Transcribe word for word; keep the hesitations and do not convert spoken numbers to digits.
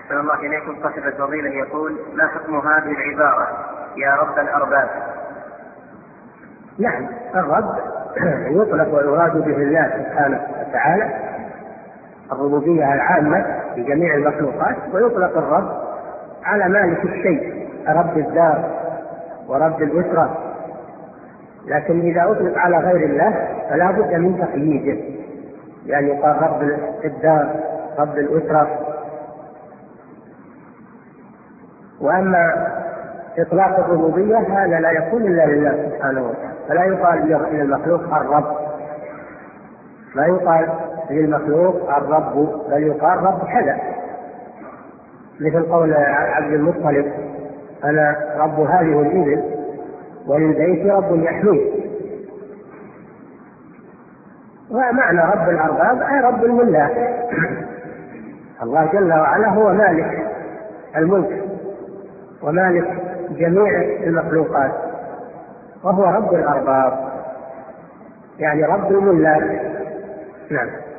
أحسن الله إليكم. صاحب الفضيلة يقول: ما حكم هذه العبارة يا رب الأرباب؟ نعم، الرب يطلق ويراد به الله سبحانه وتعالى الربوبية العامة في جميع المخلوقات، ويطلق الرب على مالك الشيء، رب الدار ورب الأسرة. لكن إذا أطلق على غير الله فلا بد من تقييده، يعني يقال رب الدار، رب الأسرة. وأما إطلاق الربوبية هذا لا يكون إلا لله سبحانه وتعالى، فلا يقال للمخلوق الرب، لا يقال للمخلوق الرب، بل يقال رب كذا، مثل قول عبد المطلب: أنا رب هذه الإبل وللبيت رب يحميه. ومعنى رب الأرباب أي رب الملاك. الله جل وعلا هو مالك الملك ومالك جميع المخلوقات، وهو رب الأرباب يعني رب الملاك. نعم.